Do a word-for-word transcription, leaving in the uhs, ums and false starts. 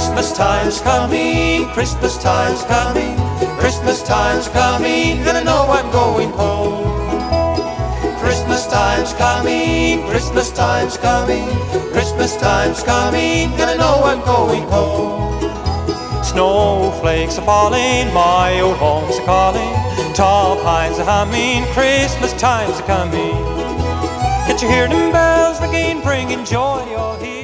Christmas time's coming, Christmas time's coming, Christmas time's coming, and I know I'm going home. Christmas time's coming, Christmas time's coming, Christmas time's coming, and I know I'm going home. Snowflakes are falling, my old home's a calling, tall pines are humming, Christmas time's a coming. Can't you hear them bells again bringing joy to your ear?